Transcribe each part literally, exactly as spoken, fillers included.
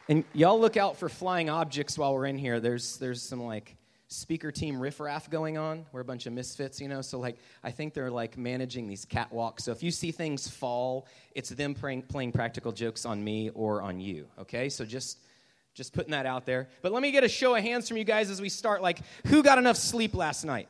And y'all look out for flying objects while we're in here. There's there's some, like, speaker team riffraff going on. We're a bunch of misfits, you know. So, like, I think they're, like, managing these catwalks. So if you see things fall, it's them playing, playing practical jokes on me or on you, okay? So just, just putting that out there. But let me get a show of hands from you guys as we start. Like, who got enough sleep last night?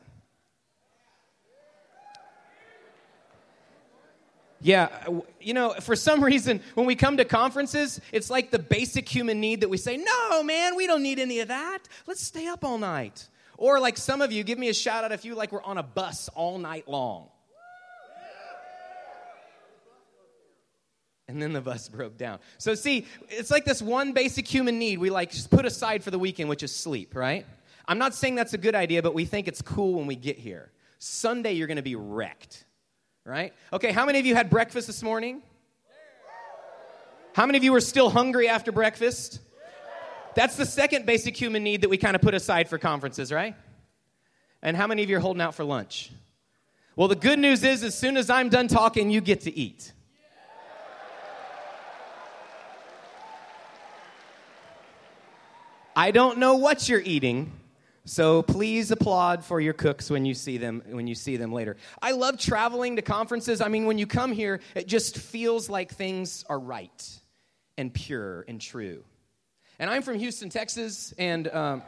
Yeah, you know, for some reason, when we come to conferences, it's like the basic human need that we say, no, man, we don't need any of that. Let's stay up all night. Or like some of you, give me a shout out if you like were on a bus all night long. And then the bus broke down. So see, it's like this one basic human need we like just put aside for the weekend, which is sleep, right? I'm not saying that's a good idea, but we think it's cool when we get here. Sunday, you're going to be wrecked. Right? Okay, how many of you had breakfast this morning? How many of you are still hungry after breakfast? That's the second basic human need that we kind of put aside for conferences, right? And how many of you are holding out for lunch? Well, the good news is, as soon as I'm done talking, you get to eat. I don't know what you're eating, so please applaud for your cooks when you see them when you see them later. I love traveling to conferences. I mean, when you come here, it just feels like things are right and pure and true. And I'm from Houston, Texas, and um,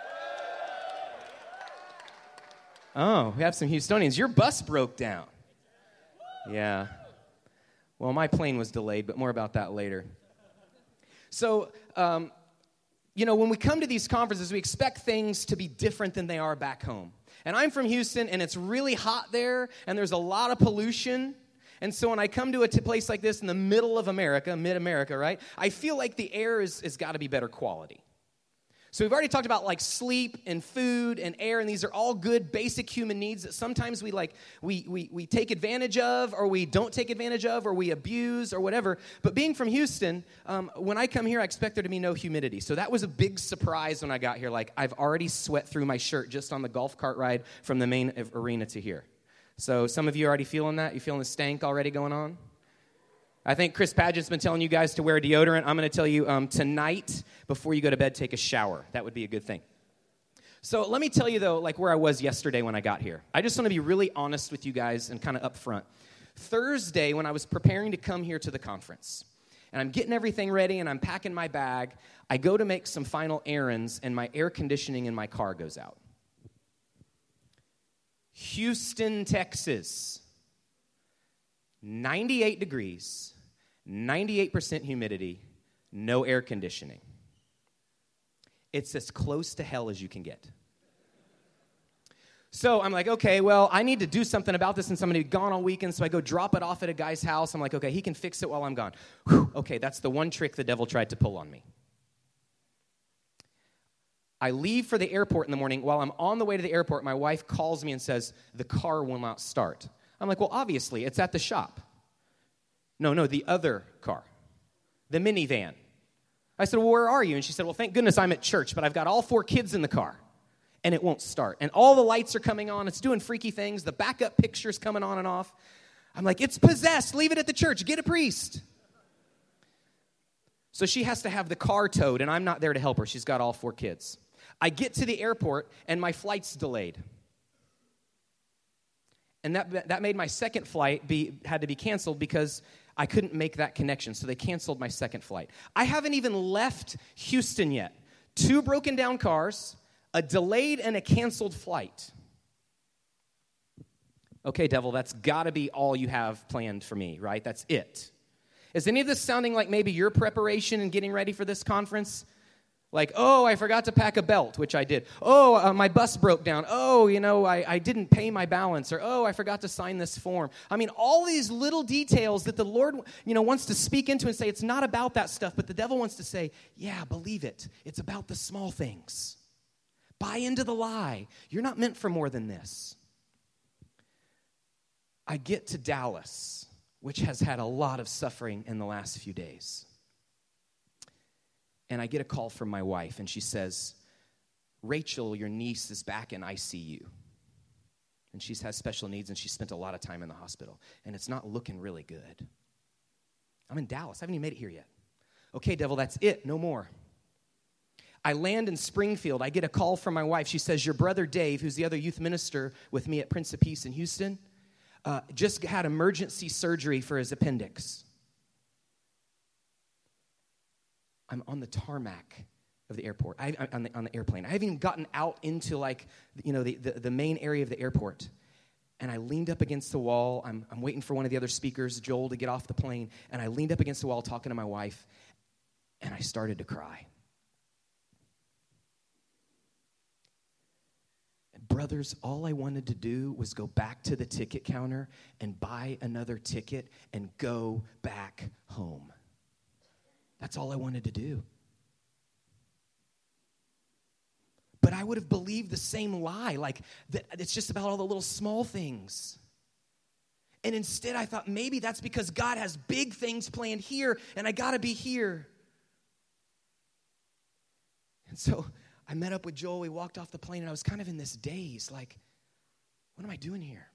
oh, we have some Houstonians. Your bus broke down. Yeah. Well, my plane was delayed, but more about that later. So, um, You know, when we come to these conferences, we expect things to be different than they are back home. And I'm from Houston, and it's really hot there, and there's a lot of pollution. And so when I come to a t- place like this in the middle of America, mid-America, right, I feel like the air is, is got to be better quality. So we've already talked about, like, sleep and food and air, and these are all good basic human needs that sometimes we, like, we, we, we take advantage of, or we don't take advantage of, or we abuse, or whatever. But being from Houston, um, when I come here, I expect there to be no humidity. So that was a big surprise when I got here. Like, I've already sweat through my shirt just on the golf cart ride from the main arena to here. So some of you are already feeling that? You feeling the stank already going on? I think Chris Padgett's been telling you guys to wear deodorant. I'm going to tell you um, tonight, before you go to bed, take a shower. That would be a good thing. So let me tell you, though, like where I was yesterday when I got here. I just want to be really honest with you guys and kind of upfront. Thursday, when I was preparing to come here to the conference, and I'm getting everything ready, and I'm packing my bag, I go to make some final errands, and my air conditioning in my car goes out. Houston, Texas, ninety-eight degrees, ninety-eight percent humidity, no air conditioning. It's as close to hell as you can get. So I'm like, okay, well, I need to do something about this, and somebody had gone all weekend, so I go drop it off at a guy's house. I'm like, okay, he can fix it while I'm gone. Whew, okay, that's the one trick the devil tried to pull on me. I leave for the airport in the morning. While I'm on the way to the airport, my wife calls me and says, the car will not start. I'm like, well, obviously, it's at the shop. No, no, the other car, the minivan. I said, well, where are you? And she said, well, thank goodness I'm at church, but I've got all four kids in the car, and it won't start. And all the lights are coming on. It's doing freaky things. The backup picture's coming on and off. I'm like, it's possessed. Leave it at the church. Get a priest. So she has to have the car towed, and I'm not there to help her. She's got all four kids. I get to the airport, and my flight's delayed. And that that made my second flight be had to be canceled because I couldn't make that connection. So they canceled my second flight. I haven't even left Houston yet. Two broken down cars, a delayed and a canceled flight. Okay, devil, that's got to be all you have planned for me, right? That's it. Is any of this sounding like maybe your preparation and getting ready for this conference? Like, oh, I forgot to pack a belt, which I did. Oh, uh, my bus broke down. Oh, you know, I, I didn't pay my balance. Or, oh, I forgot to sign this form. I mean, all these little details that the Lord, you know, wants to speak into and say, it's not about that stuff. But the devil wants to say, yeah, believe it. It's about the small things. Buy into the lie. You're not meant for more than this. I get to Dallas, which has had a lot of suffering in the last few days. And I get a call from my wife, and she says, Rachel, your niece is back in I C U. And she has special needs, and she spent a lot of time in the hospital. And it's not looking really good. I'm in Dallas. I haven't even made it here yet. Okay, devil, that's it. No more. I land in Springfield. I get a call from my wife. She says, your brother Dave, who's the other youth minister with me at Prince of Peace in Houston, uh, just had emergency surgery for his appendix. I'm on the tarmac of the airport, I, on, the, on the airplane. I haven't even gotten out into, like, you know, the, the, the main area of the airport. And I leaned up against the wall. I'm, I'm waiting for one of the other speakers, Joel, to get off the plane. And I leaned up against the wall talking to my wife, and I started to cry. Brothers, all I wanted to do was go back to the ticket counter and buy another ticket and go back home. That's all I wanted to do. But I would have believed the same lie, like that it's just about all the little small things. And instead I thought maybe that's because God has big things planned here and I got to be here. And so I met up with Joel, we walked off the plane, and I was kind of in this daze, like, what am I doing here?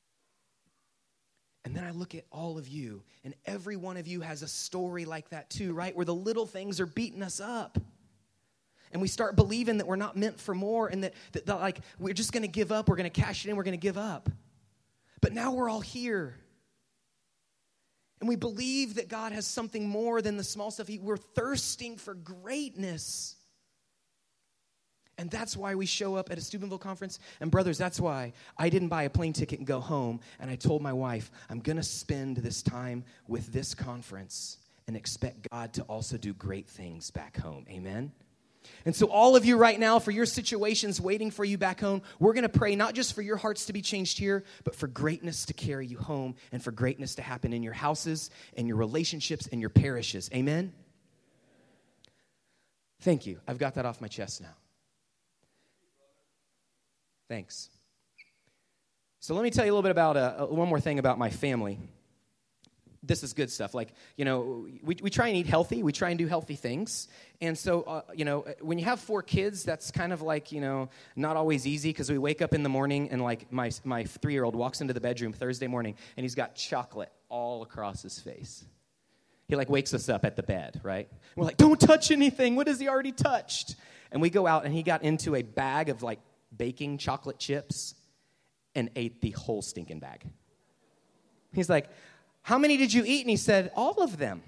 And then I look at all of you, and every one of you has a story like that too, right? Where the little things are beating us up. And we start believing that we're not meant for more, and that, that, that like, we're just going to give up, we're going to cash it in, we're going to give up. But now we're all here. And we believe that God has something more than the small stuff. We're thirsting for greatness. And that's why we show up at a Steubenville conference. And brothers, that's why I didn't buy a plane ticket and go home. And I told my wife, I'm going to spend this time with this conference and expect God to also do great things back home. Amen? And so all of you right now, for your situations waiting for you back home, we're going to pray not just for your hearts to be changed here, but for greatness to carry you home and for greatness to happen in your houses and your relationships and your parishes. Amen? Thank you. I've got that off my chest now. Thanks. So let me tell you a little bit about, uh, one more thing about my family. This is good stuff. Like, you know, we, we try and eat healthy. We try and do healthy things. And so, uh, you know, when you have four kids, that's kind of like, you know, not always easy because we wake up in the morning and, like, my, my three-year-old walks into the bedroom Thursday morning and he's got chocolate all across his face. He, like, wakes us up at the bed, right? And we're like, don't touch anything. What has he already touched? And we go out and he got into a bag of, like, baking chocolate chips and ate the whole stinking bag. He's like, how many did you eat? And he said, all of them.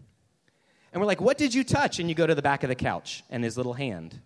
And we're like, what did you touch? And you go to the back of the couch and his little hand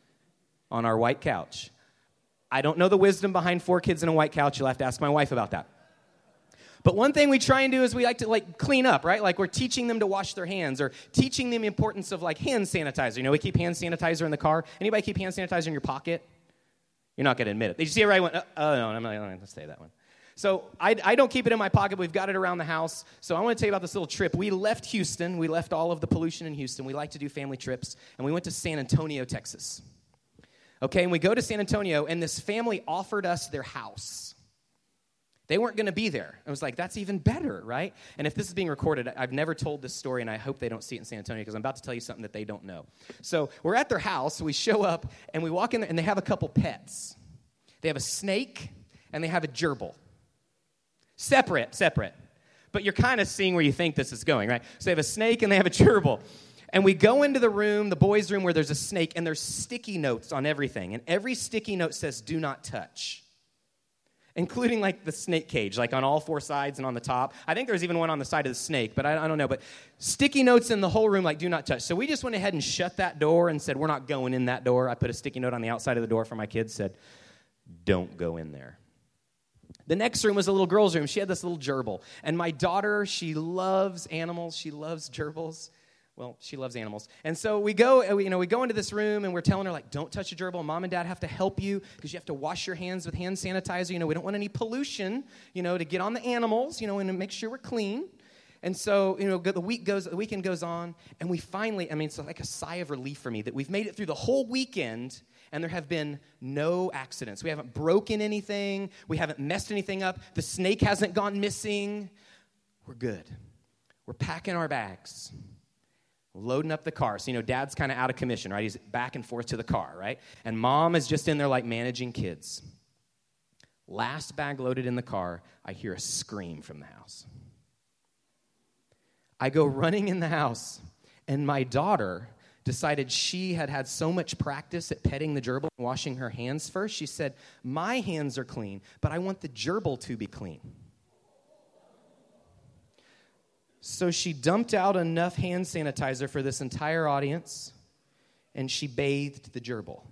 on our white couch. I don't know the wisdom behind four kids in a white couch. You'll have to ask my wife about that. But one thing we try and do is we like to, like, clean up, right? Like, we're teaching them to wash their hands or teaching them the importance of, like, hand sanitizer. You know, we keep hand sanitizer in the car. Anybody keep hand sanitizer in your pocket? You're not going to admit it. Did you see everybody went, oh, no, I'm not going to say that one. So I, I don't keep it in my pocket, but we've got it around the house. So I want to tell you about this little trip. We left Houston. We left all of the pollution in Houston. We like to do family trips. And we went to San Antonio, Texas. Okay, and we go to San Antonio, and this family offered us their house. They weren't going to be there. I was like, that's even better, right? And if this is being recorded, I've never told this story, and I hope they don't see it in San Antonio because I'm about to tell you something that they don't know. So we're at their house. We show up, and we walk in there, and they have a couple pets. They have a snake, and they have a gerbil. Separate, separate. But you're kind of seeing where you think this is going, right? So they have a snake, and they have a gerbil. And we go into the room, the boys' room, where there's a snake, and there's sticky notes on everything. And every sticky note says, do not touch. Including, like, the snake cage, like, on all four sides and on the top. I think there's even one on the side of the snake, but I, I don't know. But sticky notes in the whole room, like, do not touch. So we just went ahead and shut that door and said, we're not going in that door. I put a sticky note on the outside of the door for my kids, said, don't go in there. The next room was a little girl's room. She had this little gerbil. And my daughter, she loves animals. She loves gerbils. Well, she loves animals. And so we go, you know, we go into this room, and we're telling her, like, don't touch a gerbil. Mom and Dad have to help you because you have to wash your hands with hand sanitizer. You know, we don't want any pollution, you know, to get on the animals, you know, and to make sure we're clean. And so, you know, the week goes, the weekend goes on, and we finally, I mean, it's like a sigh of relief for me that we've made it through the whole weekend, and there have been no accidents. We haven't broken anything. We haven't messed anything up. The snake hasn't gone missing. We're good. We're packing our bags. Loading up the car. So, you know, Dad's kind of out of commission, right? He's back and forth to the car, right? And Mom is just in there, like, managing kids. Last bag loaded in the car, I hear a scream from the house. I go running in the house, And my daughter decided she had had so much practice at petting the gerbil and washing her hands first. She said, my hands are clean, but I want the gerbil to be clean. So she dumped out enough hand sanitizer for this entire audience, and she bathed the gerbil.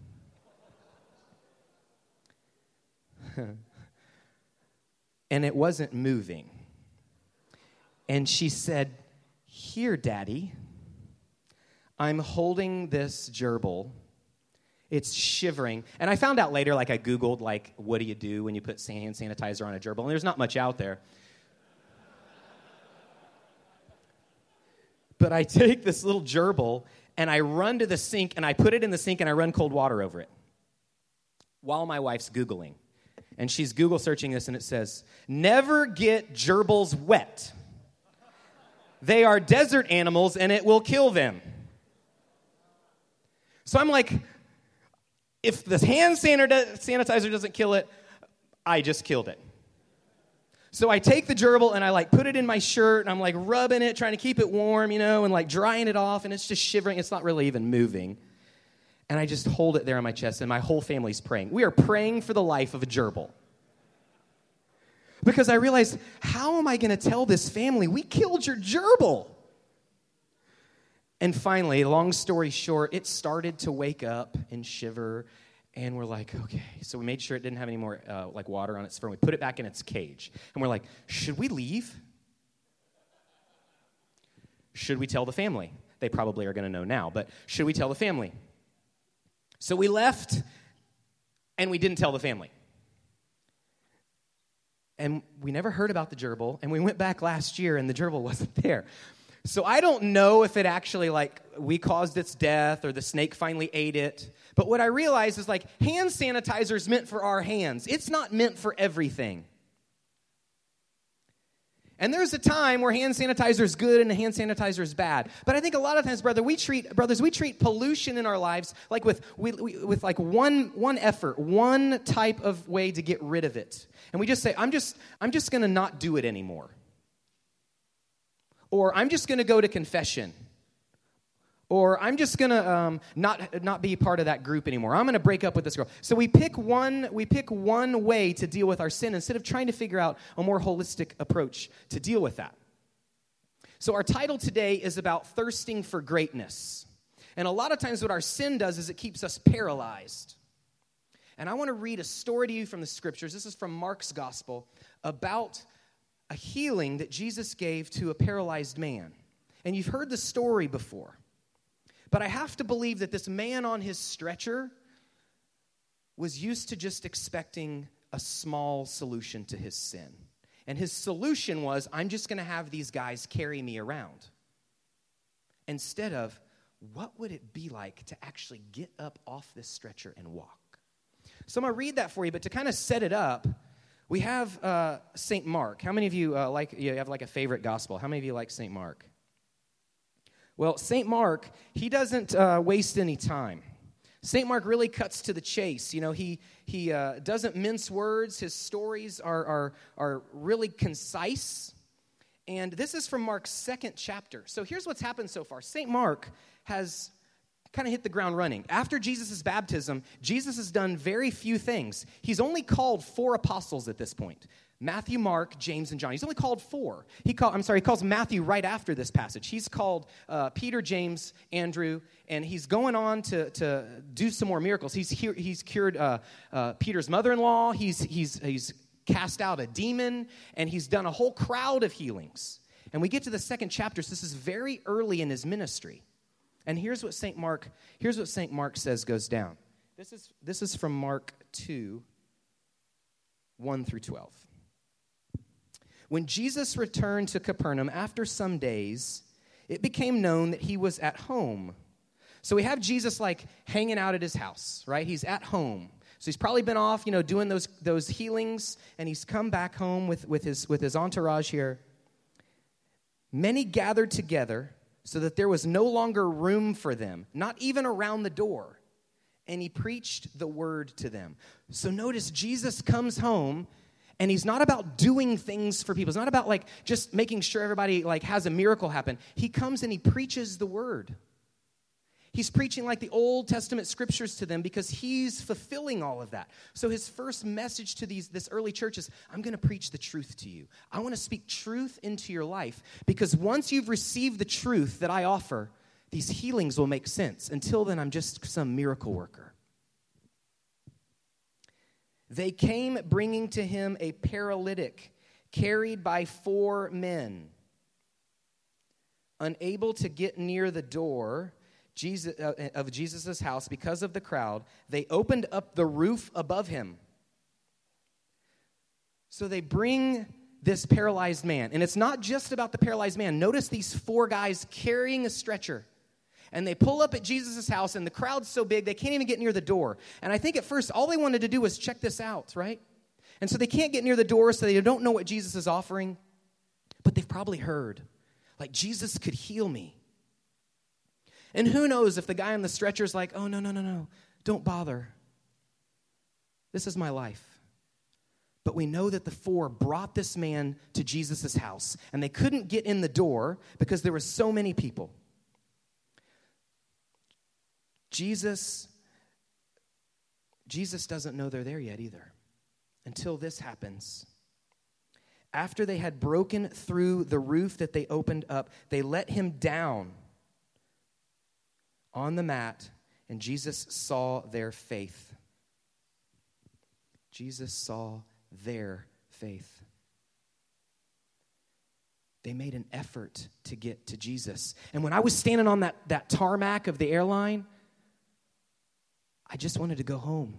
And it wasn't moving. And she said, here, Daddy, I'm holding this gerbil. It's shivering. And I found out later, like I Googled, like, what do you do when you put hand sanitizer on a gerbil? And there's not much out there. But I take this little gerbil, and I run to the sink, and I put it in the sink, and I run cold water over it while my wife's Googling. And she's Google searching this, and it says, never get gerbils wet. They are desert animals, and it will kill them. So I'm like, if the hand sanitizer doesn't kill it, I just killed it. So I take the gerbil, and I, like, put it in my shirt, and I'm, like, rubbing it, trying to keep it warm, you know, and, like, drying it off, and it's just shivering. It's not really even moving. And I just hold it there on my chest, and my whole family's praying. We are praying for the life of a gerbil. Because I realized, how am I going to tell this family, we killed your gerbil? And finally, long story short, it started to wake up and shiver, and we're like, okay. So we made sure it didn't have any more uh, like water on its fur. We put it back in its cage, and we're like, should we leave? Should we tell the family? They probably are going to know now, but should we tell the family? So we left, and we didn't tell the family. And we never heard about the gerbil, and we went back last year, and the gerbil wasn't there. So I don't know if it actually, like, we caused its death or the snake finally ate it. But what I realized is, like, hand sanitizer is meant for our hands. It's not meant for everything. And there's a time where hand sanitizer is good and hand sanitizer is bad. But I think a lot of times, brother, we treat brothers, we treat pollution in our lives like with we, we, with like one one effort, one type of way to get rid of it. And we just say, I'm just I'm just going to not do it anymore. Or I'm just going to go to confession. Or I'm just going to um, not not be part of that group anymore. I'm going to break up with this girl. So we pick one we pick one way to deal with our sin instead of trying to figure out a more holistic approach to deal with that. So our title today is about thirsting for greatness. And a lot of times what our sin does is it keeps us paralyzed. And I want to read a story to you from the scriptures. This is from Mark's gospel about a healing that Jesus gave to a paralyzed man. And you've heard the story before. But I have to believe that this man on his stretcher was used to just expecting a small solution to his sin. And his solution was, I'm just going to have these guys carry me around. Instead of, what would it be like to actually get up off this stretcher and walk? So I'm going to read that for you, but to kind of set it up, we have uh, Saint Mark. How many of you uh, like, you have like a favorite gospel? How many of you like Saint Mark? Well, Saint Mark, he doesn't uh, waste any time. Saint Mark really cuts to the chase. You know, he he uh, doesn't mince words. His stories are, are, are really concise. And this is from Mark's second chapter. So here's what's happened so far. Saint Mark has kind of hit the ground running. After Jesus' baptism, Jesus has done very few things. He's only called four apostles at this point. Matthew, Mark, James, and John. He's only called four. He call, I'm sorry, he calls Matthew right after this passage. He's called uh, Peter, James, Andrew, and he's going on to, to do some more miracles. He's here, he's cured uh, uh, Peter's mother-in-law. He's he's he's cast out a demon, and he's done a whole crowd of healings. And we get to the second chapter. So this is very early in his ministry. And here's what Saint Mark here's what Saint Mark says goes down. This is this is from Mark two, one through twelve. When Jesus returned to Capernaum after some days, it became known that he was at home. So we have Jesus like hanging out at his house, right? He's at home. So he's probably been off, you know, doing those those healings, and he's come back home with, with his with his entourage here. Many gathered together so that there was no longer room for them, not even around the door. And he preached the word to them. So notice Jesus comes home, And he's not about doing things for people. It's not about like just making sure everybody like has a miracle happen. He comes and he preaches the word. He's preaching like the Old Testament scriptures to them because he's fulfilling all of that. So his first message to these this early church is, I'm going to preach the truth to you. I want to speak truth into your life because once you've received the truth that I offer, these healings will make sense. Until then, I'm just some miracle worker. They came bringing to him a paralytic carried by four men. Unable to get near the door Jesus, uh, of Jesus' house because of the crowd, they opened up the roof above him. So they bring this paralyzed man. And it's not just about the paralyzed man. Notice these four guys carrying a stretcher. And they pull up at Jesus' house, and the crowd's so big, they can't even get near the door. And I think at first, all they wanted to do was check this out, right? And so they can't get near the door, so they don't know what Jesus is offering. But they've probably heard, like, Jesus could heal me. And who knows if the guy on the stretcher is like, oh, no, no, no, no, don't bother. This is my life. But we know that the four brought this man to Jesus' house, and they couldn't get in the door because there were so many people. Jesus, Jesus doesn't know they're there yet either until this happens. After they had broken through the roof that they opened up, they let him down on the mat, and Jesus saw their faith. Jesus saw their faith. They made an effort to get to Jesus. And when I was standing on that, that tarmac of the airline, I just wanted to go home.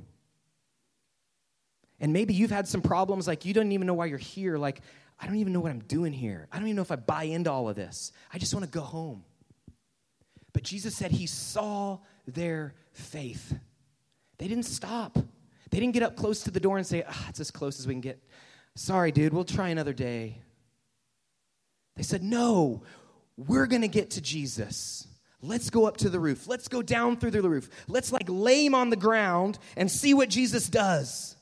And maybe you've had some problems, like you don't even know why you're here. Like, I don't even know what I'm doing here. I don't even know if I buy into all of this. I just want to go home. But Jesus said he saw their faith. They didn't stop. They didn't get up close to the door and say, ah, it's as close as we can get. Sorry, dude, we'll try another day. They said, no, we're going to get to Jesus. Let's go up to the roof. Let's go down through the roof. Let's like lay him on the ground and see what Jesus does.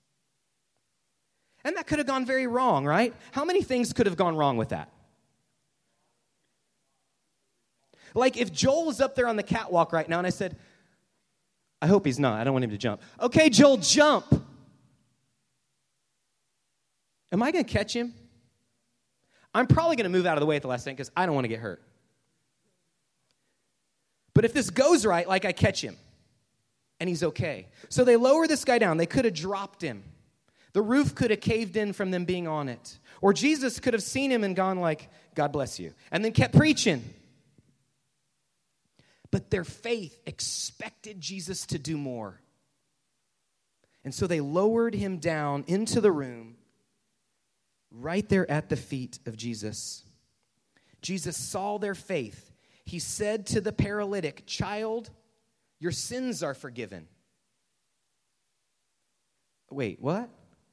And that could have gone very wrong, right? How many things could have gone wrong with that? Like if Joel was up there on the catwalk right now and I said, I hope he's not. I don't want him to jump. Okay, Joel, jump. Am I going to catch him? I'm probably going to move out of the way at the last second because I don't want to get hurt. But if this goes right, like I catch him, and he's okay. So they lower this guy down. They could have dropped him. The roof could have caved in from them being on it. Or Jesus could have seen him and gone like, God bless you, and then kept preaching. But their faith expected Jesus to do more. And so they lowered him down into the room right there at the feet of Jesus. Jesus saw their faith. He said to the paralytic, child, your sins are forgiven. Wait, what?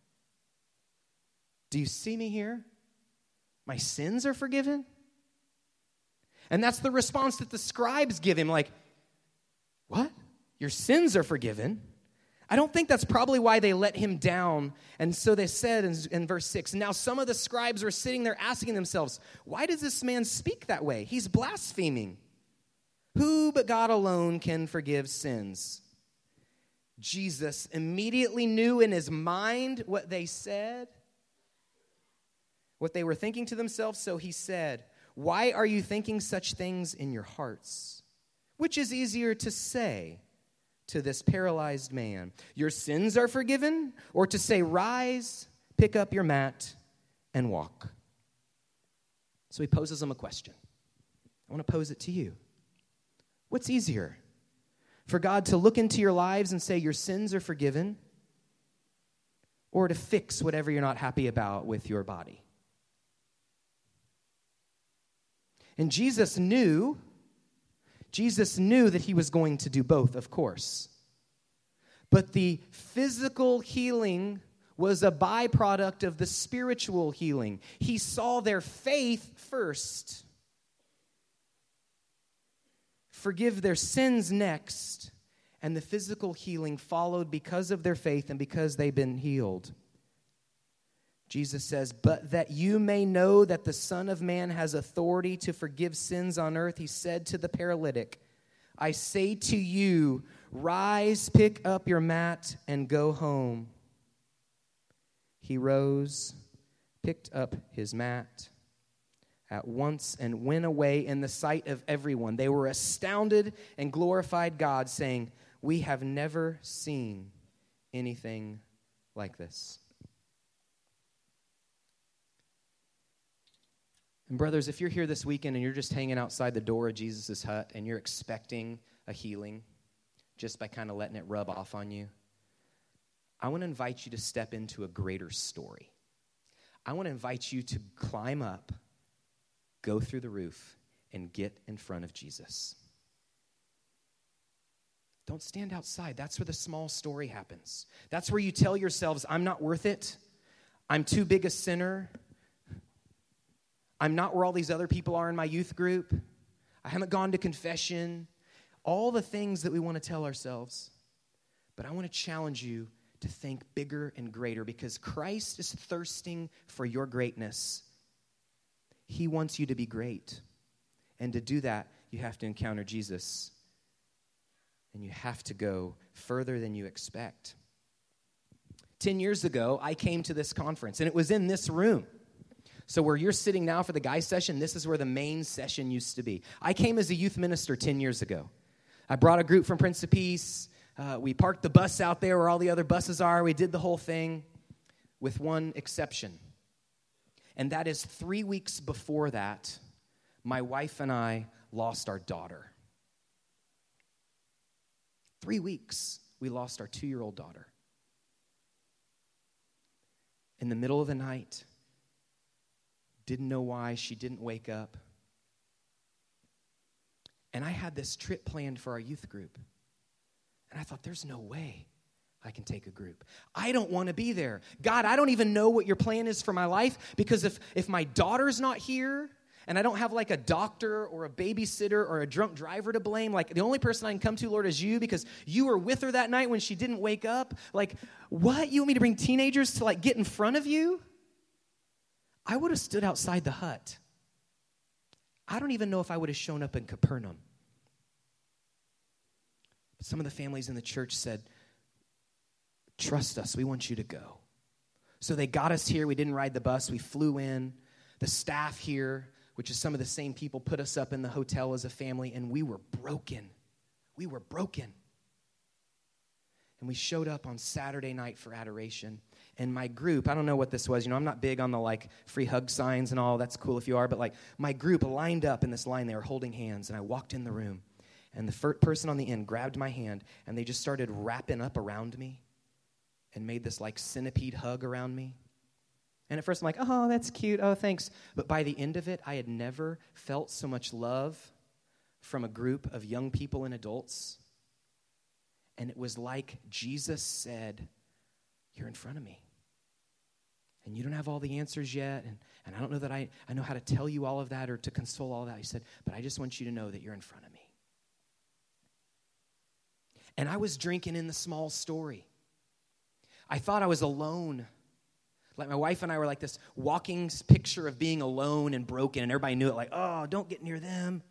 Do you see me here? My sins are forgiven? And that's the response that the scribes give him, like, what? Your sins are forgiven? I don't think that's probably why they let him down. And so they said in, in verse six, now some of the scribes were sitting there asking themselves, why does this man speak that way? He's blaspheming. Who but God alone can forgive sins? Jesus immediately knew in his mind what they said, what they were thinking to themselves. So he said, why are you thinking such things in your hearts? Which is easier to say to this paralyzed man, your sins are forgiven, or to say, rise, pick up your mat, and walk? So he poses them a question. I want to pose it to you. What's easier? For God to look into your lives and say your sins are forgiven, or to fix whatever you're not happy about with your body? And Jesus knew, Jesus knew that he was going to do both, of course. But the physical healing was a byproduct of the spiritual healing. He saw their faith first. Forgive their sins next, and the physical healing followed because of their faith and because they've been healed. Jesus says, but that you may know that the Son of Man has authority to forgive sins on earth, he said to the paralytic, I say to you, rise, pick up your mat, and go home. He rose, picked up his mat at once, and went away in the sight of everyone. They were astounded and glorified God, saying, we have never seen anything like this. And brothers, if you're here this weekend and you're just hanging outside the door of Jesus' hut and you're expecting a healing just by kind of letting it rub off on you, I want to invite you to step into a greater story. I want to invite you to climb up, go through the roof, and get in front of Jesus. Don't stand outside. That's where the small story happens. That's where you tell yourselves, I'm not worth it. I'm too big a sinner. I'm not where all these other people are in my youth group. I haven't gone to confession. All the things that we want to tell ourselves. But I want to challenge you to think bigger and greater, because Christ is thirsting for your greatness. He wants you to be great. And to do that, you have to encounter Jesus. And you have to go further than you expect. Ten years ago, I came to this conference, and it was in this room. So where you're sitting now for the guy session, this is where the main session used to be. I came as a youth minister ten years ago. I brought a group from Prince of Peace. Uh, we parked the bus out there where all the other buses are. We did the whole thing with one exception. And that is three weeks before that, my wife and I lost our daughter. Three weeks, we lost our two-year-old daughter. In the middle of the night, didn't know why she didn't wake up. And I had this trip planned for our youth group. And I thought, there's no way I can take a group. I don't want to be there. God, I don't even know what your plan is for my life, because if, if my daughter's not here and I don't have like a doctor or a babysitter or a drunk driver to blame, like the only person I can come to, Lord, is you, because you were with her that night when she didn't wake up. Like, what? You want me to bring teenagers to like get in front of you? I would have stood outside the hut. I don't even know if I would have shown up in Capernaum. But some of the families in the church said, trust us, we want you to go. So they got us here. We didn't ride the bus. We flew in. The staff here, which is some of the same people, put us up in the hotel as a family, and we were broken. We were broken. And we showed up on Saturday night for adoration. And my group, I don't know what this was. You know, I'm not big on the, like, free hug signs and all. That's cool if you are. But, like, my group lined up in this line. They were holding hands. And I walked in the room. And the first person on the end grabbed my hand. And they just started wrapping up around me. And made this, like, centipede hug around me. And at first I'm like, oh, that's cute. Oh, thanks. But by the end of it, I had never felt so much love from a group of young people and adults. And it was like Jesus said, you're in front of me. And you don't have all the answers yet. And, and I don't know that I, I know how to tell you all of that or to console all that. He said, but I just want you to know that you're in front of me. And I was drinking in the small story. I thought I was alone. Like my wife and I were like this walking picture of being alone and broken. And everybody knew it, like, oh, don't get near them.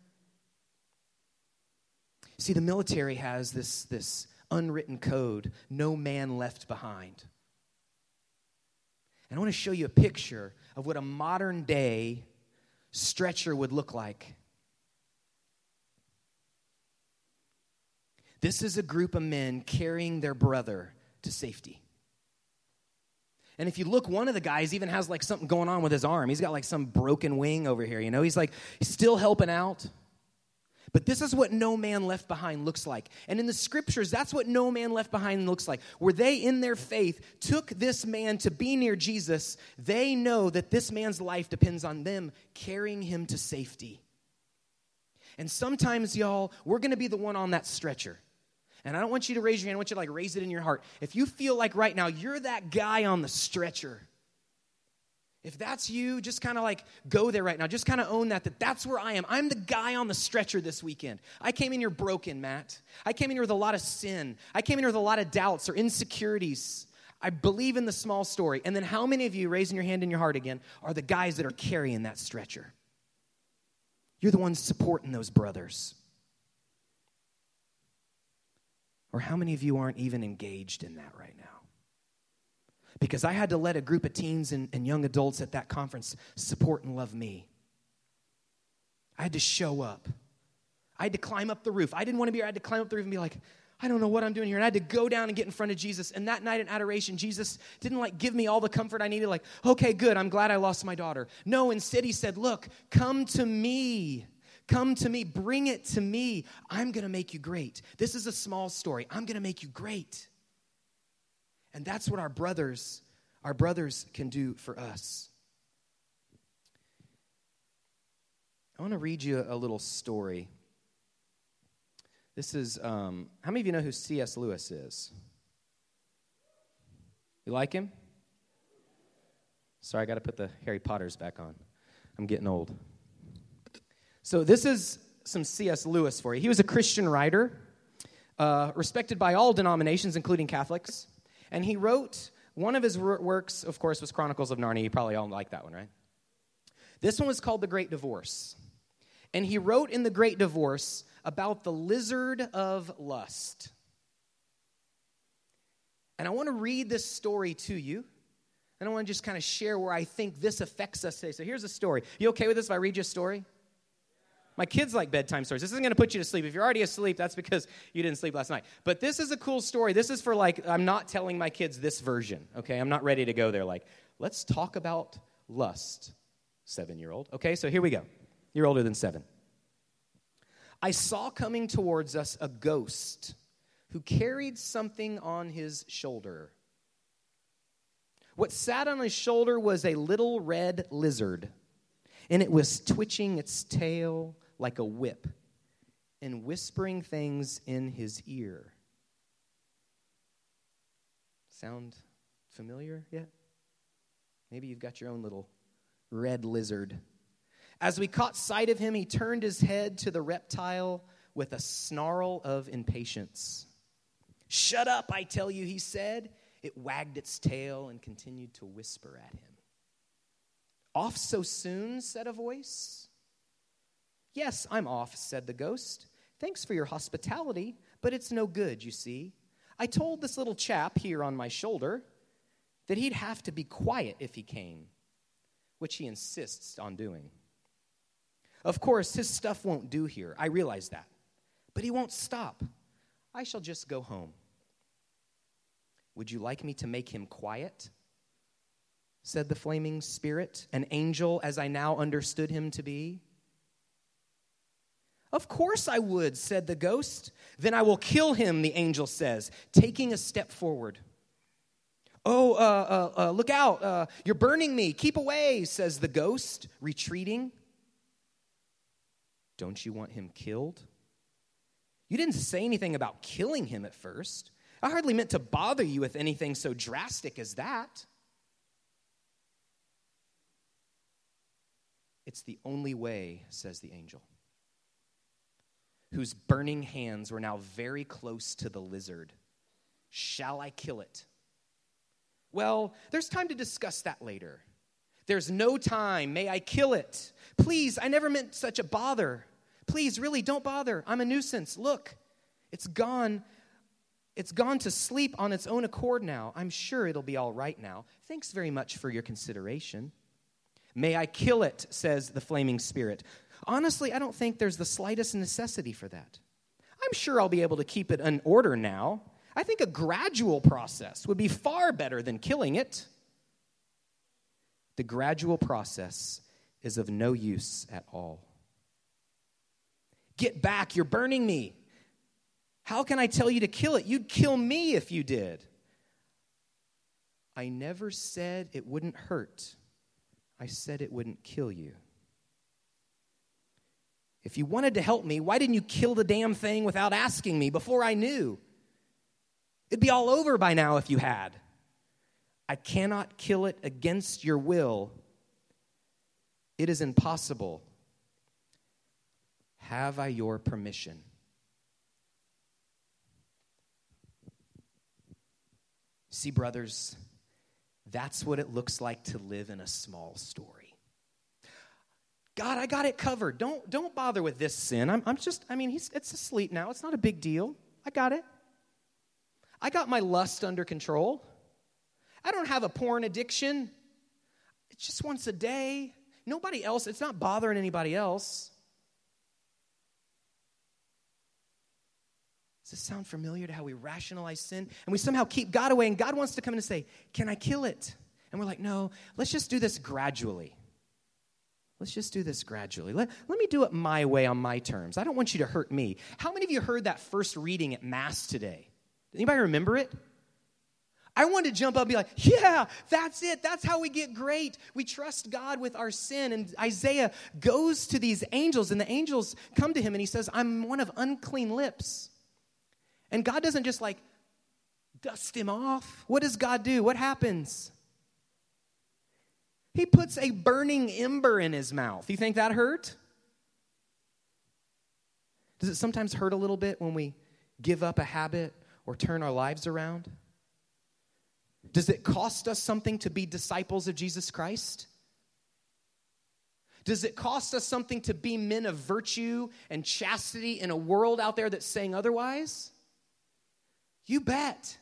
See, the military has this, this unwritten code, no man left behind. And I want to show you a picture of what a modern day stretcher would look like. This is a group of men carrying their brother to safety. And if you look, one of the guys even has like something going on with his arm. He's got like some broken wing over here, you know. He's like, he's still helping out. But this is what no man left behind looks like. And in the scriptures, that's what no man left behind looks like. Where they, in their faith, took this man to be near Jesus, they know that this man's life depends on them carrying him to safety. And sometimes, y'all, we're going to be the one on that stretcher. And I don't want you to raise your hand. I want you to like raise it in your heart. If you feel like right now you're that guy on the stretcher, if that's you, just kind of like go there right now. Just kind of own that, that that's where I am. I'm the guy on the stretcher this weekend. I came in here broken, Matt. I came in here with a lot of sin. I came in here with a lot of doubts or insecurities. I believe in the small story. And then how many of you, raising your hand in your heart again, are the guys that are carrying that stretcher? You're the ones supporting those brothers. Or how many of you aren't even engaged in that right now? Because I had to let a group of teens and, and young adults at that conference support and love me. I had to show up. I had to climb up the roof. I didn't want to be here. I had to climb up the roof and be like, I don't know what I'm doing here. And I had to go down and get in front of Jesus. And that night in adoration, Jesus didn't like give me all the comfort I needed. Like, okay, good. I'm glad I lost my daughter. No, instead he said, look, come to me. Come to me. Bring it to me. I'm going to make you great. This is a small story. I'm going to make you great. And that's what our brothers, our brothers can do for us. I want to read you a little story. This is, um, how many of you know who C S Lewis is? You like him? Sorry, I got to put the Harry Potters back on. I'm getting old. So this is some C S Lewis for you. He was a Christian writer, uh, respected by all denominations, including Catholics. And he wrote, one of his works, of course, was Chronicles of Narnia. You probably all like that one, right? This one was called The Great Divorce. And he wrote in The Great Divorce about the lizard of lust. And I want to read this story to you. And I want to just kind of share where I think this affects us today. So here's a story. You okay with this if I read you a story? My kids like bedtime stories. This isn't going to put you to sleep. If you're already asleep, that's because you didn't sleep last night. But this is a cool story. This is for like, I'm not telling my kids this version, okay? I'm not ready to go there. Like, let's talk about lust, seven-year-old. Okay, so here we go. You're older than seven. I saw coming towards us a ghost who carried something on his shoulder. What sat on his shoulder was a little red lizard, and it was twitching its tail like a whip and whispering things in his ear. Sound familiar yet? Maybe you've got your own little red lizard. As we caught sight of him, he turned his head to the reptile with a snarl of impatience. "Shut up, I tell you," he said. It wagged its tail and continued to whisper at him. "Off so soon?" said a voice. "Yes, I'm off," said the ghost. "Thanks for your hospitality, but it's no good, you see. I told this little chap here on my shoulder that he'd have to be quiet if he came, which he insists on doing. Of course, his stuff won't do here. I realize that. But he won't stop. I shall just go home." "Would you like me to make him quiet?" said the flaming spirit, an angel as I now understood him to be. "Of course I would," said the ghost. "Then I will kill him," the angel says, taking a step forward. "Oh, uh, uh, uh, look out. Uh, you're burning me. Keep away," says the ghost, retreating. "Don't you want him killed?" "You didn't say anything about killing him at first. I hardly meant to bother you with anything so drastic as that." "It's the only way," says the angel, whose burning hands were now very close to the lizard. "Shall I kill it?" "Well, there's time to discuss that later." "There's no time. May I kill it?" "Please, I never meant such a bother. Please, really, don't bother. I'm a nuisance. Look, it's gone. It's gone to sleep on its own accord now. I'm sure it'll be all right now. Thanks very much for your consideration." "May I kill it?" says the flaming spirit. "Honestly, I don't think there's the slightest necessity for that. I'm sure I'll be able to keep it in order now. I think a gradual process would be far better than killing it." The gradual process is of no use at all. "Get back, you're burning me." "How can I tell you to kill it? You'd kill me if you did." "I never said it wouldn't hurt. I said it wouldn't kill you." "If you wanted to help me, why didn't you kill the damn thing without asking me before I knew? It'd be all over by now if you had." "I cannot kill it against your will. It is impossible. Have I your permission?" See, brothers, that's what it looks like to live in a small story. God, I got it covered. Don't, don't bother with this sin. I'm, I'm just, I mean, he's, it's asleep now. It's not a big deal. I got it. I got my lust under control. I don't have a porn addiction. It's just once a day. Nobody else, it's not bothering anybody else. Does this sound familiar to how we rationalize sin? And we somehow keep God away, and God wants to come in and say, can I kill it? And we're like, no, let's just do this gradually. Let's just do this gradually. Let, let me do it my way on my terms. I don't want you to hurt me. How many of you heard that first reading at Mass today? Anybody remember it? I wanted to jump up and be like, yeah, that's it. That's how we get great. We trust God with our sin. And Isaiah goes to these angels, and the angels come to him, and he says, I'm one of unclean lips. And God doesn't just like dust him off. What does God do? What happens? He puts a burning ember in his mouth. You think that hurt? Does it sometimes hurt a little bit when we give up a habit or turn our lives around? Does it cost us something to be disciples of Jesus Christ? Does it cost us something to be men of virtue and chastity in a world out there that's saying otherwise? You bet.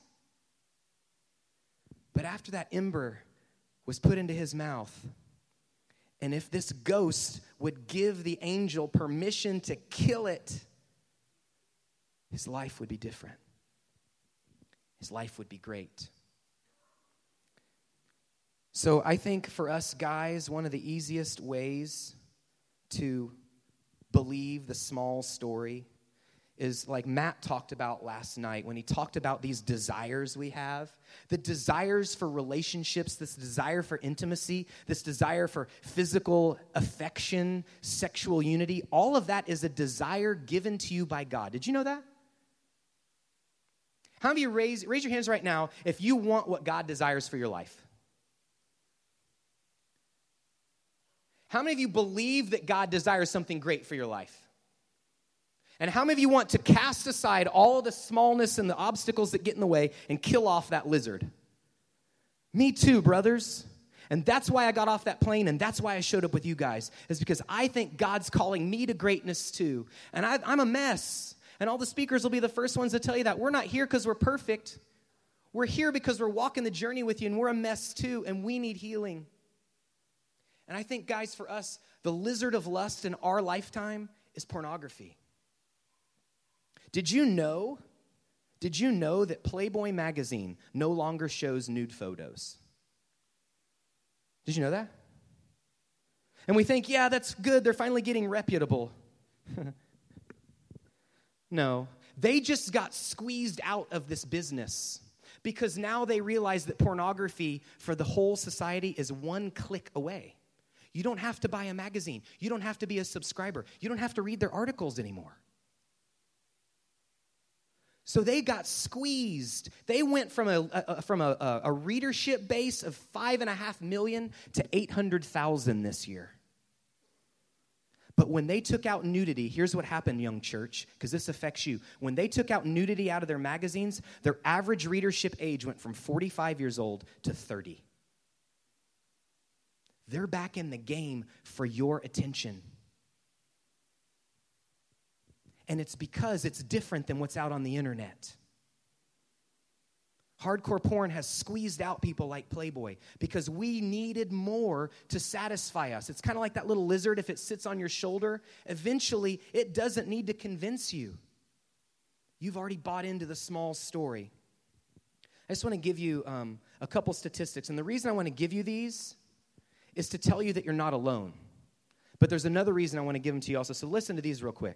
But after that ember was put into his mouth, and if this ghost would give the angel permission to kill it, his life would be different. His life would be great. So I think for us guys, one of the easiest ways to believe the small story is like Matt talked about last night when he talked about these desires we have. The desires for relationships, this desire for intimacy, this desire for physical affection, sexual unity, all of that is a desire given to you by God. Did you know that? How many of you raise, raise your hands right now if you want what God desires for your life? How many of you believe that God desires something great for your life? And how many of you want to cast aside all the smallness and the obstacles that get in the way and kill off that lizard? Me too, brothers. And that's why I got off that plane, and that's why I showed up with you guys, is because I think God's calling me to greatness too. And I, I'm a mess. And all the speakers will be the first ones to tell you that. We're not here because we're perfect. We're here because we're walking the journey with you, and we're a mess too, and we need healing. And I think, guys, for us, the lizard of lust in our lifetime is pornography. Did you know, did you know that Playboy magazine no longer shows nude photos? Did you know that? And we think, yeah, that's good. They're finally getting reputable. No, they just got squeezed out of this business because now they realize that pornography for the whole society is one click away. You don't have to buy a magazine. You don't have to be a subscriber. You don't have to read their articles anymore. So they got squeezed. They went from a, a from a, a, a readership base of five and a half million to eight hundred thousand this year. But when they took out nudity, here's what happened, young church, because this affects you. When they took out nudity out of their magazines, their average readership age went from forty-five years old to thirty. They're back in the game for your attention. And it's because it's different than what's out on the internet. Hardcore porn has squeezed out people like Playboy because we needed more to satisfy us. It's kind of like that little lizard. If it sits on your shoulder, eventually it doesn't need to convince you. You've already bought into the small story. I just want to give you um, a couple statistics. And the reason I want to give you these is to tell you that you're not alone. But there's another reason I want to give them to you also. So listen to these real quick.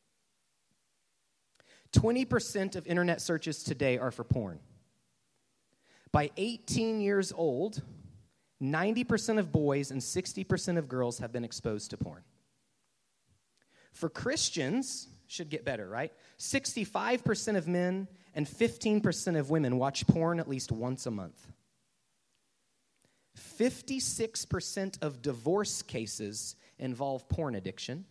twenty percent of internet searches today are for porn. By eighteen years old, ninety percent of boys and sixty percent of girls have been exposed to porn. For Christians, should get better, right? sixty-five percent of men and fifteen percent of women watch porn at least once a month. fifty-six percent of divorce cases involve porn addiction.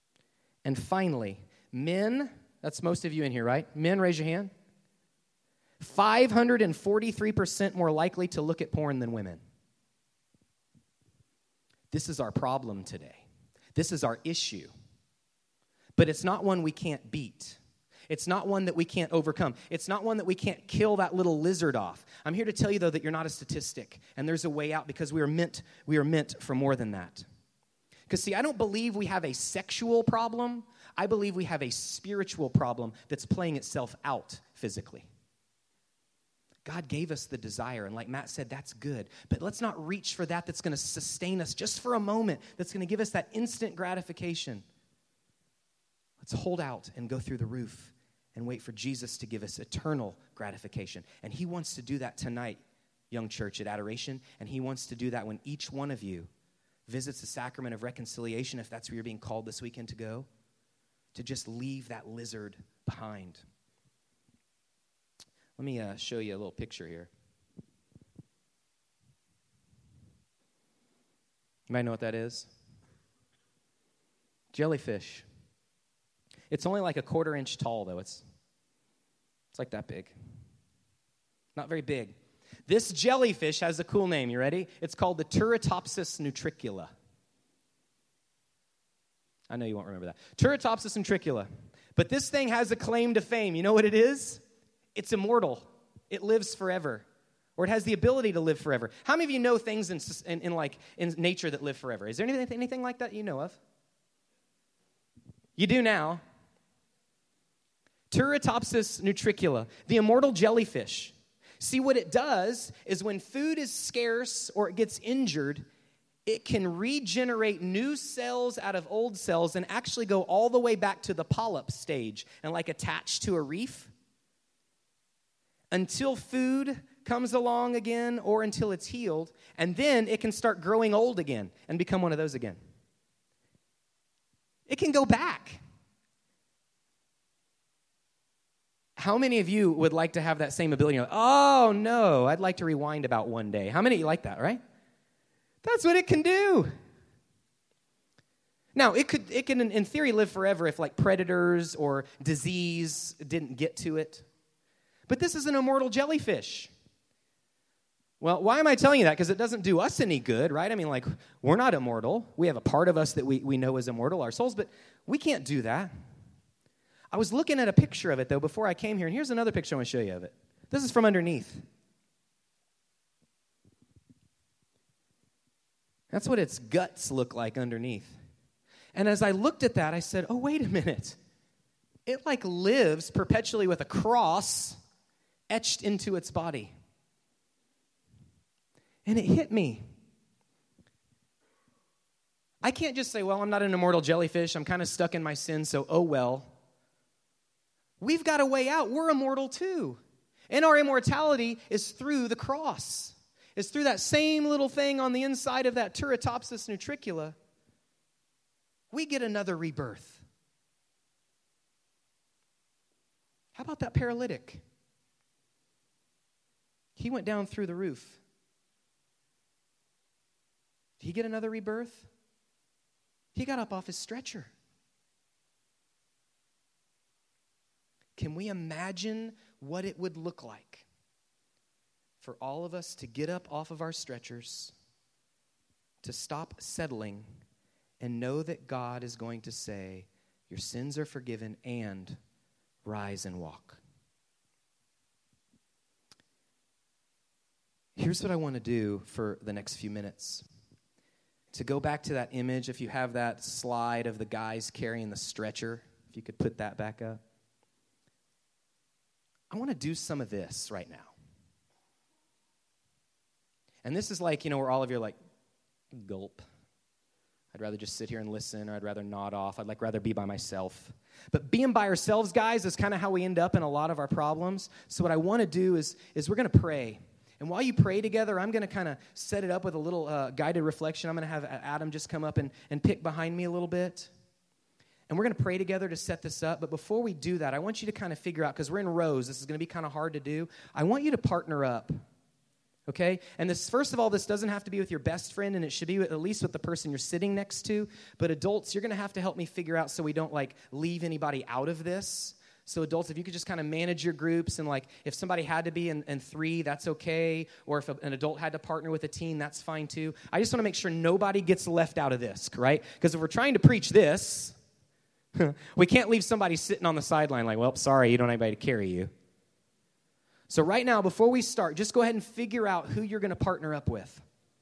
And finally, men, that's most of you in here, right? Men, raise your hand. five hundred forty-three percent more likely to look at porn than women. This is our problem today. This is our issue. But it's not one we can't beat. It's not one that we can't overcome. It's not one that we can't kill that little lizard off. I'm here to tell you, though, that you're not a statistic, and there's a way out because we are meant, we are meant for more than that. Because, see, I don't believe we have a sexual problem. I believe we have a spiritual problem that's playing itself out physically. God gave us the desire, and like Matt said, that's good. But let's not reach for that that's going to sustain us just for a moment, that's going to give us that instant gratification. Let's hold out and go through the roof and wait for Jesus to give us eternal gratification. And he wants to do that tonight, young church, at Adoration, and he wants to do that when each one of you visits the sacrament of reconciliation, if that's where you're being called this weekend to go, to just leave that lizard behind. Let me uh, show you a little picture here. You might know what that is. Jellyfish. It's only like a quarter inch tall, though. It's, it's like that big. Not very big. This jellyfish has a cool name. You ready? It's called the Turritopsis nutricula. I know you won't remember that. Turritopsis nutricula. But this thing has a claim to fame. You know what it is? It's immortal. It lives forever. Or it has the ability to live forever. How many of you know things in, in, in like in nature that live forever? Is there anything, anything like that you know of? You do now. Turritopsis nutricula, the immortal jellyfish. See, what it does is when food is scarce or it gets injured, it can regenerate new cells out of old cells and actually go all the way back to the polyp stage and like attach to a reef until food comes along again or until it's healed, and then it can start growing old again and become one of those again. It can go back. How many of you would like to have that same ability? You're like, oh, no, I'd like to rewind about one day. How many of you like that, right? That's what it can do. Now, it could, it can, in theory, live forever if, like, predators or disease didn't get to it. But this is an immortal jellyfish. Well, why am I telling you that? Because it doesn't do us any good, right? I mean, like, we're not immortal. We have a part of us that we, we know is immortal, our souls, but we can't do that. I was looking at a picture of it, though, before I came here, and here's another picture I want to show you of it. This is from underneath. That's what its guts look like underneath. And as I looked at that, I said, oh, wait a minute. It, like, lives perpetually with a cross etched into its body. And it hit me. I can't just say, well, I'm not an immortal jellyfish. I'm kind of stuck in my sin, so oh well. We've got a way out. We're immortal too. And our immortality is through the cross. It's through that same little thing on the inside of that Turritopsis nutricula. We get another rebirth. How about that paralytic? He went down through the roof. Did he get another rebirth? He got up off his stretcher. Can we imagine what it would look like for all of us to get up off of our stretchers, to stop settling, and know that God is going to say, your sins are forgiven, and rise and walk? Here's what I want to do for the next few minutes. To go back to that image, if you have that slide of the guys carrying the stretcher, if you could put that back up. I want to do some of this right now. And this is like, you know, where all of you are like, gulp. I'd rather just sit here and listen, or I'd rather nod off. I'd like rather be by myself. But being by ourselves, guys, is kind of how we end up in a lot of our problems. So what I want to do is, is we're going to pray. And while you pray together, I'm going to kind of set it up with a little uh, guided reflection. I'm going to have Adam just come up and, and pick behind me a little bit. And we're going to pray together to set this up. But before we do that, I want you to kind of figure out, because we're in rows, this is going to be kind of hard to do. I want you to partner up, okay? And this, first of all, this doesn't have to be with your best friend, and it should be with, at least with the person you're sitting next to. But adults, you're going to have to help me figure out so we don't, like, leave anybody out of this. So adults, if you could just kind of manage your groups, and like if somebody had to be in, in three, that's okay. Or if a, an adult had to partner with a teen, that's fine too. I just want to make sure nobody gets left out of this, right? Because if we're trying to preach this, we can't leave somebody sitting on the sideline like, well, sorry, you don't have anybody to carry you. So right now, before we start, just go ahead and figure out who you're going to partner up with.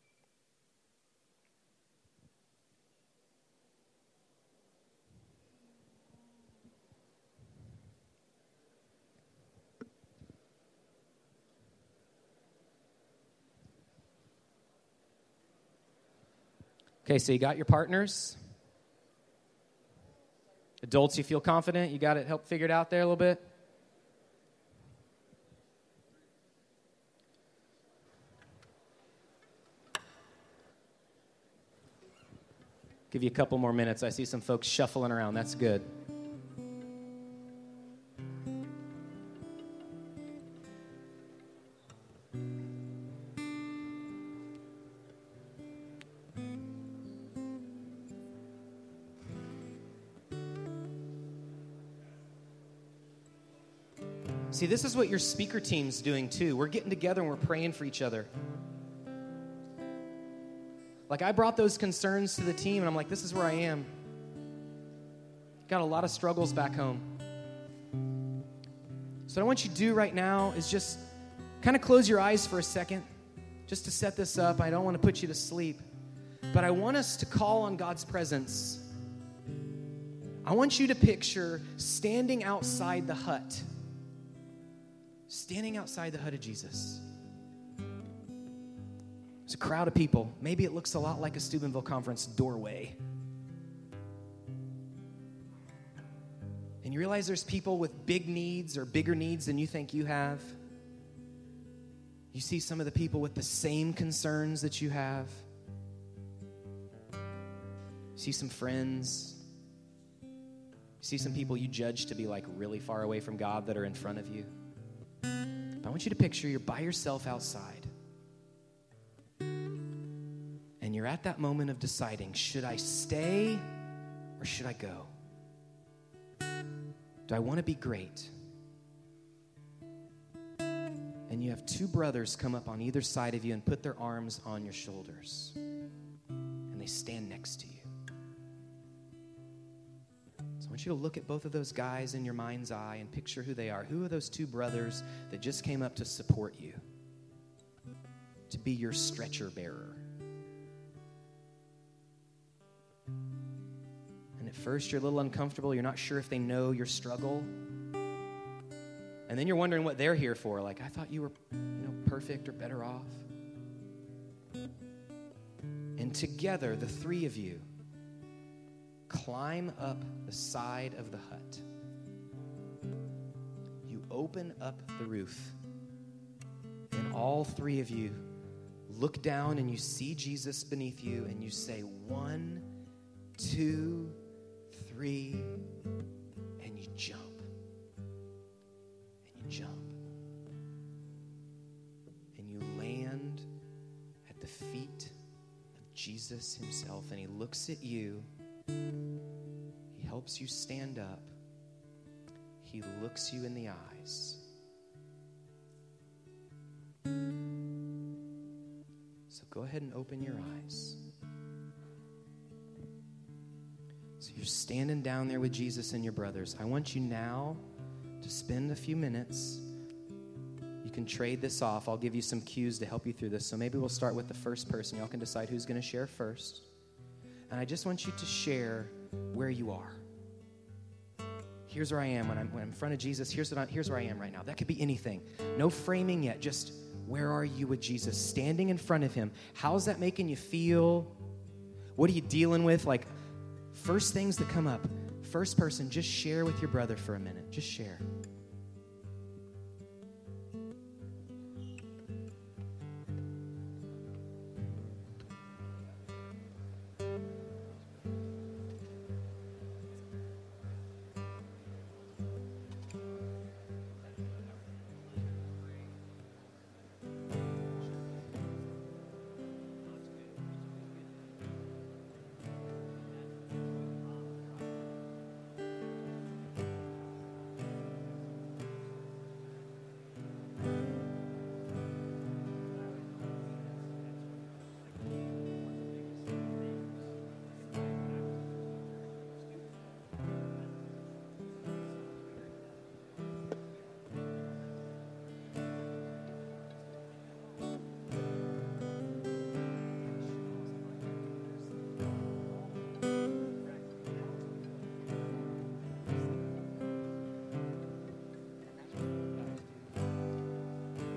Okay, so you got your partners. Adults, you feel confident? You got it help figured out there a little bit? Give you a couple more minutes. I see some folks shuffling around. That's good. See, this is what your speaker team's doing too. We're getting together and we're praying for each other. Like, I brought those concerns to the team, and I'm like, this is where I am. Got a lot of struggles back home. So what I want you to do right now is just kind of close your eyes for a second, just to set this up. I don't want to put you to sleep, but I want us to call on God's presence. I want you to picture standing outside the hut. Standing outside the hut of Jesus. There's a crowd of people. Maybe it looks a lot like a Steubenville Conference doorway. And you realize there's people with big needs or bigger needs than you think you have. You see some of the people with the same concerns that you have. You see some friends. You see some people you judge to be like really far away from God that are in front of you. But I want you to picture you're by yourself outside. And you're at that moment of deciding, should I stay or should I go? Do I want to be great? And you have two brothers come up on either side of you and put their arms on your shoulders. And they stand next to you. So I want you to look at both of those guys in your mind's eye and picture who they are. Who are those two brothers that just came up to support you? To be your stretcher bearer. And at first you're a little uncomfortable. You're not sure if they know your struggle. And then you're wondering what they're here for. Like, I thought you were, you know, perfect or better off. And together, the three of you climb up the side of the hut. You open up the roof. And all three of you look down and you see Jesus beneath you and you say, one, two, three, and you jump. And you jump. And you land at the feet of Jesus himself. And he looks at you. He helps you stand up. He looks you in the eyes. So go ahead and open your eyes. So you're standing down there with Jesus and your brothers. I want you now to spend a few minutes. You can trade this off. I'll give you some cues to help you through this. So maybe we'll start with the first person. Y'all can decide who's going to share first. And I just want you to share where you are. Here's where I am when I'm, when I'm in front of Jesus. Here's, what I, here's where I am right now. That could be anything. No framing yet. Just where are you with Jesus? Standing in front of him. How's that making you feel? What are you dealing with? Like, first things that come up. First person, just share with your brother for a minute. Just share.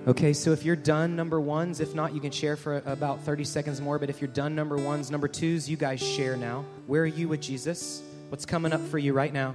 Okay, so if you're done number ones, if not, you can share for about thirty seconds more. But if you're done number ones, number twos, you guys share now. Where are you with Jesus? What's coming up for you right now?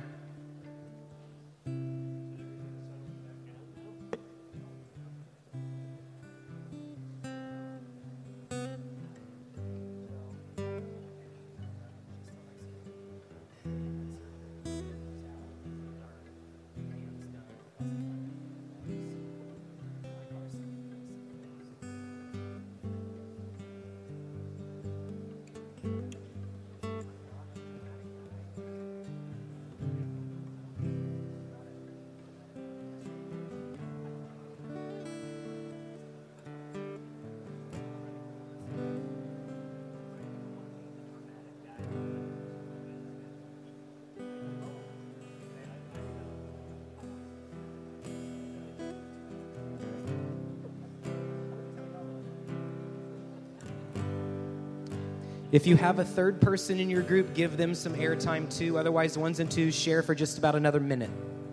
If you have a third person in your group, give them some airtime too. Otherwise, ones and twos, share for just about another minute.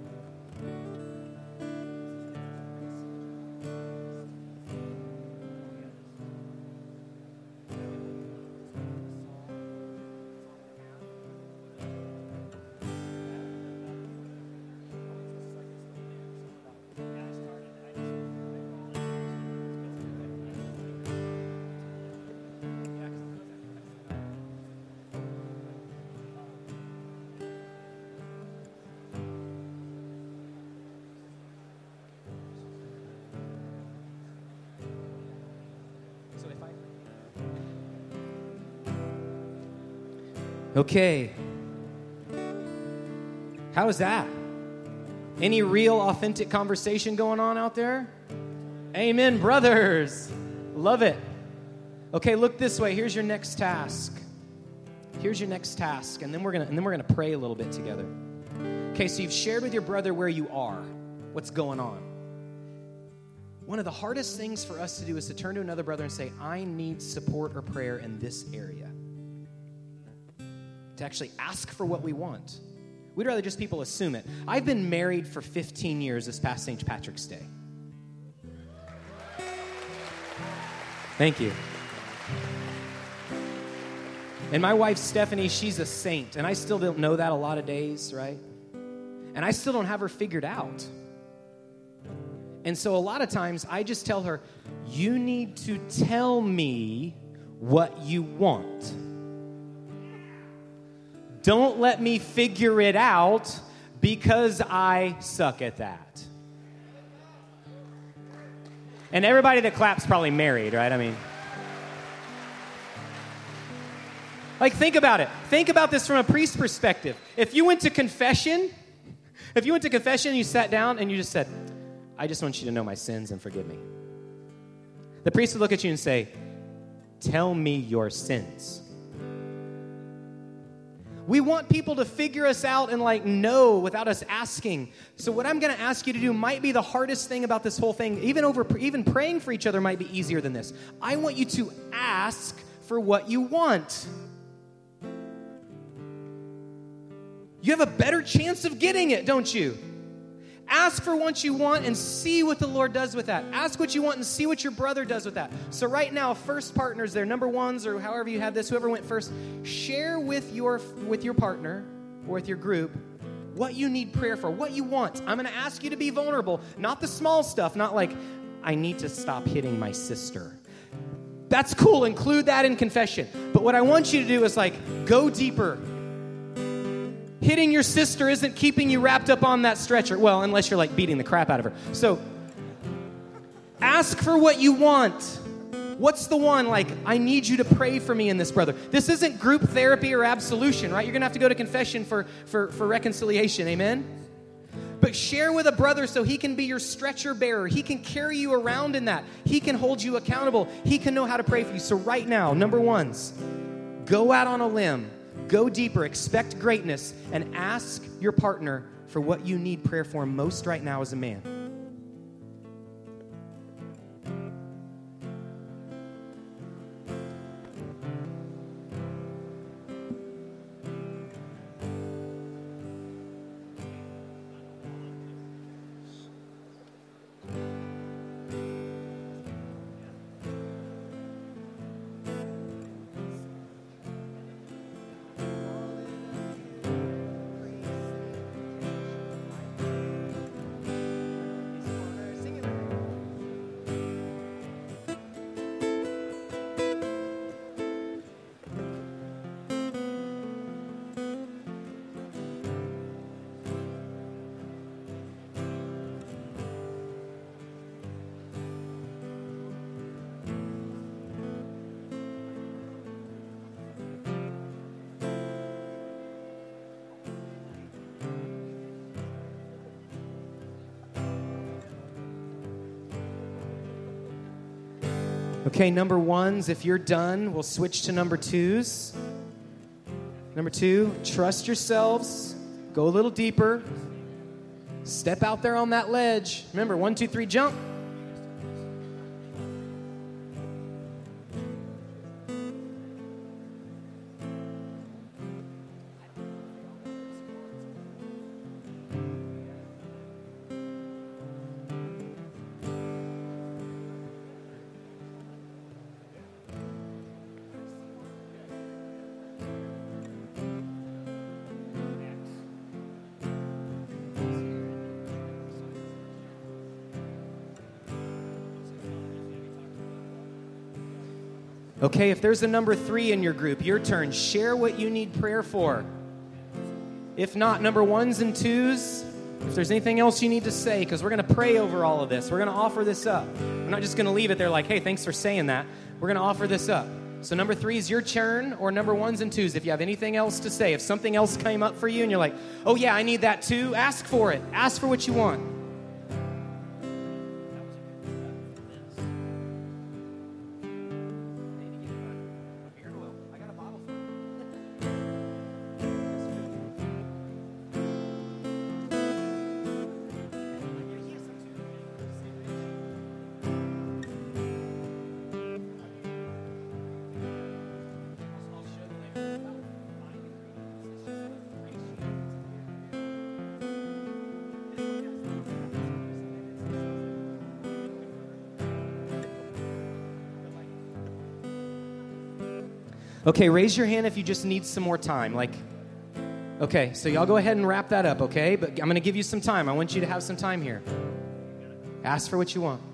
Okay. How is that? Any real, authentic conversation going on out there? Amen, brothers. Love it. Okay, look this way. Here's your next task. Here's your next task, and then we're gonna and then we're gonna pray a little bit together. Okay, so you've shared with your brother where you are, what's going on. One of the hardest things for us to do is to turn to another brother and say, I need support or prayer in this area. To actually ask for what we want. We'd rather just people assume it. I've been married for fifteen years this past Saint Patrick's Day. Thank you. And my wife, Stephanie, she's a saint. And I still don't know that a lot of days, right? And I still don't have her figured out. And so a lot of times I just tell her, you need to tell me what you want. Don't let me figure it out because I suck at that. And everybody that claps probably married, right? I mean, like, think about it. Think about this from a priest perspective. If you went to confession, if you went to confession and you sat down and you just said, I just want you to know my sins and forgive me. The priest would look at you and say, tell me your sins. We want people to figure us out and like know without us asking. So what I'm going to ask you to do might be the hardest thing about this whole thing. Even over even praying for each other might be easier than this. I want you to ask for what you want. You have a better chance of getting it, don't you? Ask for what you want and see what the Lord does with that. Ask what you want and see what your brother does with that. So right now, first partners there, number ones, or however you have this, whoever went first, share with your with your partner or with your group what you need prayer for, what you want. I'm going to ask you to be vulnerable, not the small stuff, not like, I need to stop hitting my sister. That's cool. Include that in confession. But what I want you to do is like, go deeper. Hitting your sister isn't keeping you wrapped up on that stretcher. Well, unless you're like beating the crap out of her. So ask for what you want. What's the one? Like, I need you to pray for me in this, brother. This isn't group therapy or absolution, right? You're going to have to go to confession for, for, for reconciliation. Amen? But share with a brother so he can be your stretcher bearer. He can carry you around in that. He can hold you accountable. He can know how to pray for you. So right now, number ones, go out on a limb. Go deeper, expect greatness, and ask your partner for what you need prayer for most right now as a man. Okay, number ones, if you're done, we'll switch to number twos. Number two, trust yourselves. Go a little deeper. Step out there on that ledge. Remember, one, two, three, jump. Okay, if there's a number three in your group, your turn. Share what you need prayer for. If not, number ones and twos, if there's anything else you need to say, because we're going to pray over all of this. We're going to offer this up. We're not just going to leave it there like, hey, thanks for saying that. We're going to offer this up. So number three is your turn, or number ones and twos. If you have anything else to say, if something else came up for you and you're like, oh yeah, I need that too, ask for it. Ask for what you want. Okay, raise your hand if you just need some more time. Like, okay, so y'all go ahead and wrap that up, okay? But I'm going to give you some time. I want you to have some time here. Ask for what you want.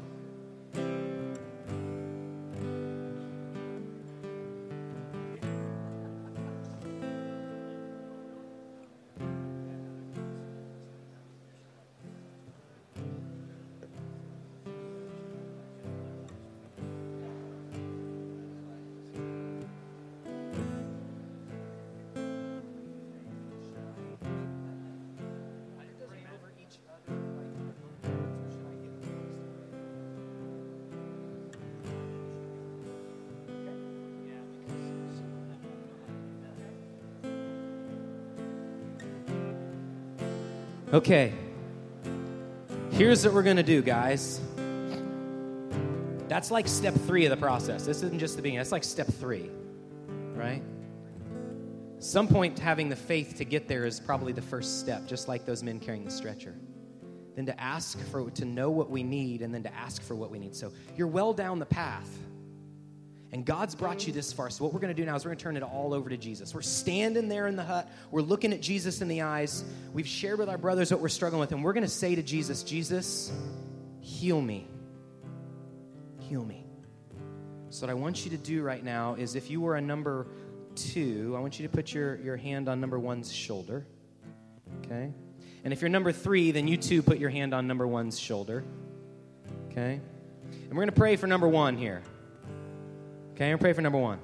Okay, here's what we're going to do, guys. That's like step three of the process. This isn't just the beginning. That's like step three, right? Some point, having the faith to get there is probably the first step, just like those men carrying the stretcher. Then to ask for, to know what we need, and then to ask for what we need. So you're well down the path. And God's brought you this far. So what we're going to do now is we're going to turn it all over to Jesus. We're standing there in the hut. We're looking at Jesus in the eyes. We've shared with our brothers what we're struggling with. And we're going to say to Jesus, Jesus, heal me. Heal me. So what I want you to do right now is if you were a number two, I want you to put your, your hand on number one's shoulder. Okay? And if you're number three, then you too put your hand on number one's shoulder. Okay? And we're going to pray for number one here. Okay, I'm going to pray for number one.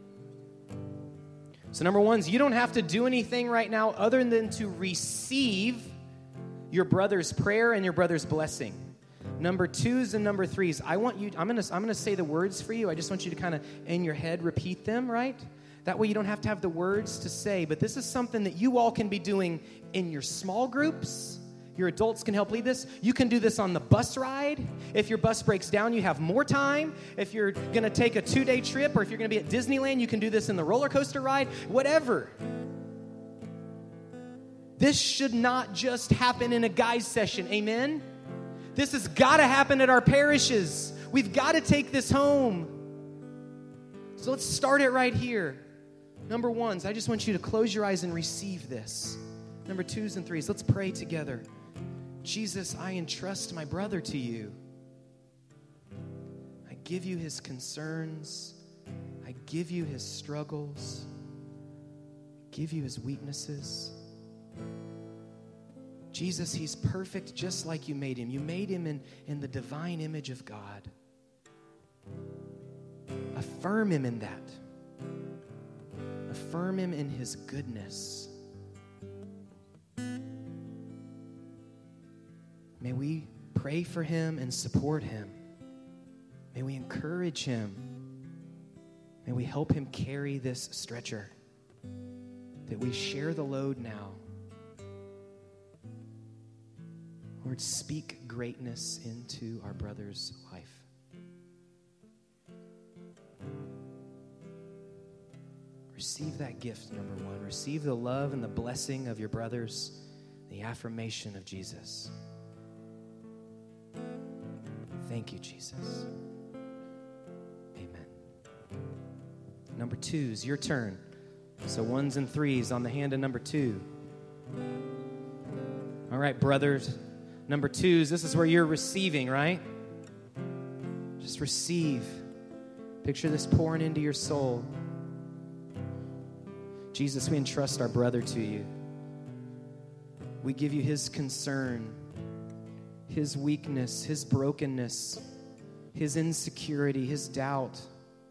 So number one is you don't have to do anything right now other than to receive your brother's prayer and your brother's blessing. Number twos and number threes, I want you, I'm going to I'm going to say the words for you. I just want you to kind of, in your head, repeat them, right? That way you don't have to have the words to say. But this is something that you all can be doing in your small groups. Your adults can help lead this. You can do this on the bus ride. If your bus breaks down, you have more time. If you're going to take a two-day trip, or if you're going to be at Disneyland, you can do this in the roller coaster ride. Whatever. This should not just happen in a guys session. Amen? This has got to happen at our parishes. We've got to take this home. So let's start it right here. Number ones, I just want you to close your eyes and receive this. Number twos and threes, let's pray together. Jesus, I entrust my brother to you. I give you his concerns. I give you his struggles. I give you his weaknesses. Jesus, he's perfect just like you made him. You made him in, in the divine image of God. Affirm him in that. Affirm him in his goodness. May we pray for him and support him. May we encourage him. May we help him carry this stretcher. That we share the load now. Lord, speak greatness into our brother's life. Receive that gift, number one. Receive the love and the blessing of your brothers, the affirmation of Jesus. Thank you, Jesus. Amen. Number two is your turn. So ones and threes on the hand of number two. All right, brothers. Number twos, this is where you're receiving, right? Just receive. Picture this pouring into your soul. Jesus, we entrust our brother to you. We give you his concern, his weakness, his brokenness, his insecurity, his doubt.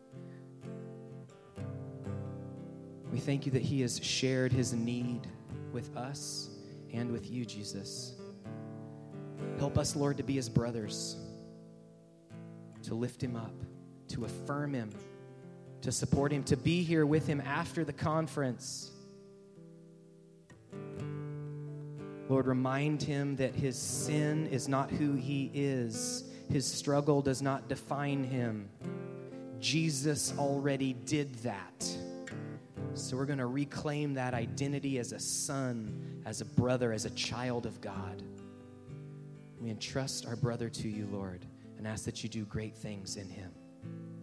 We thank you that he has shared his need with us and with you, Jesus. Help us, Lord, to be his brothers, to lift him up, to affirm him, to support him, to be here with him after the conference. Lord, remind him that his sin is not who he is. His struggle does not define him. Jesus already did that. So we're going to reclaim that identity as a son, as a brother, as a child of God. We entrust our brother to you, Lord, and ask that you do great things in him.